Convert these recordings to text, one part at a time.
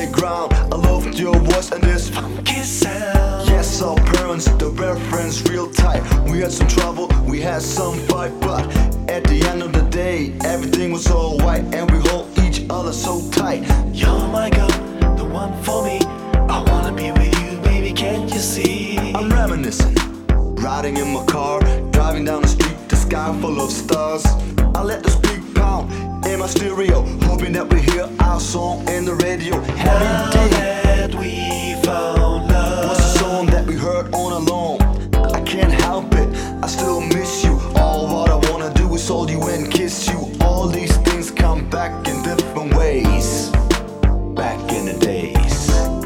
ground. I loved your voice and this funky sound. Yes, our parents, the reference real tight. We had some trouble, we had some fight, but at the end of the day, everything was alright, and we hold each other so tight. You're my girl, the one for me. I wanna be with you, baby, can't you see? I'm reminiscing, riding in my car, driving down the street, the sky full of stars. I let the speak pound in my stereo, hoping that we hear our song in the radio. Now that we found love, was a song that we heard on alone. I can't help it, I still miss you. All what I wanna do is hold you and kiss you. All these things come back in different ways. Back in the days,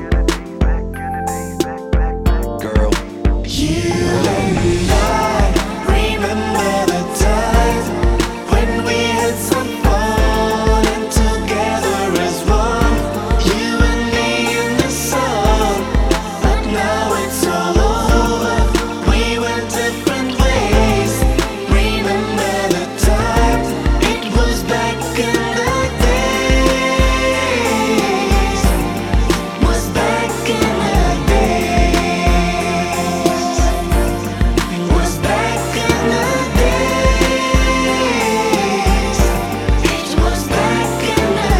girl. you and I remember the time when we had some fun and together as one. You and me in the sun, but now it's all over. We went different ways. Remember the time? It was back in the days. Was back in the days. Was back in the days. It was back in the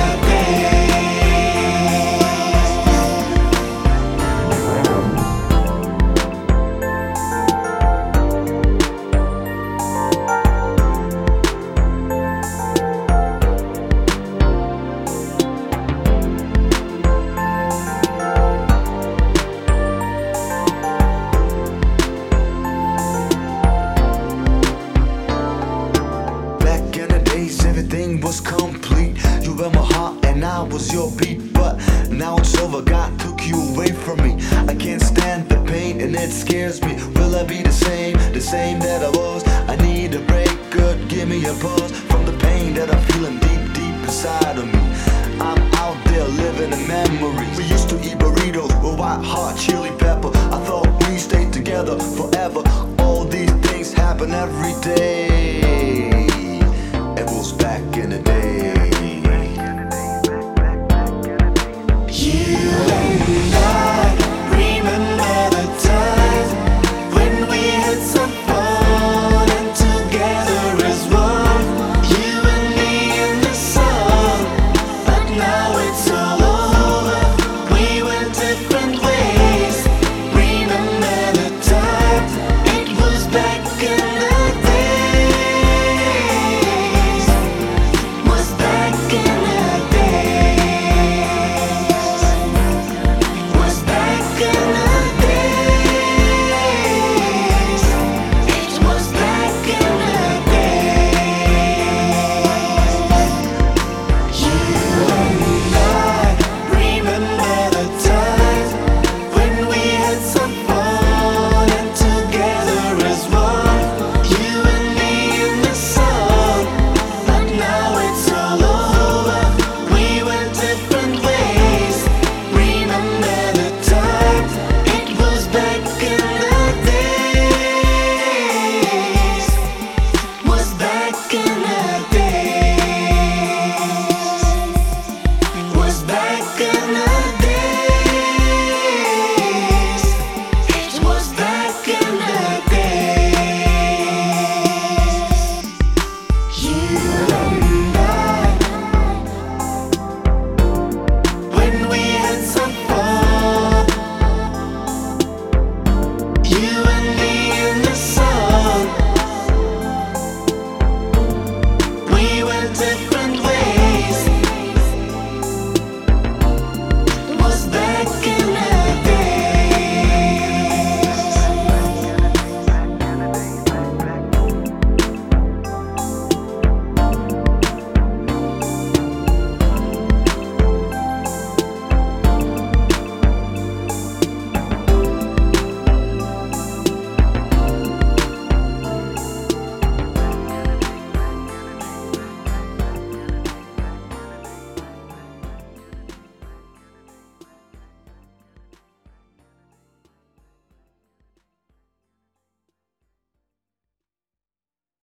Back in the days, everything was complete. You were my heart and I was your beat. But now it's over, God took you away from me. I can't stand the pain and it scares me. Will I be the same that I was? I need a break, good, give me a pause from the pain that I'm feeling deep, deep inside of me. I'm out there living in memories. We used to eat burritos with white hot chili pepper. I thought we stayed together forever. All these things happen every day. It was back in the day. You and I remember the time when we had some fun and together as one. You and me in the sun, but now it's all over. We went different ways. Remember the time? It was back in the days. Was back in the days. Was back in the days. It was back in the days. You and I remember the time when we had some fun and together as one. You and me in the sun, but now it's all over. We went different ways. Remember the time? It was back in the days. Was back in the days. Was back in the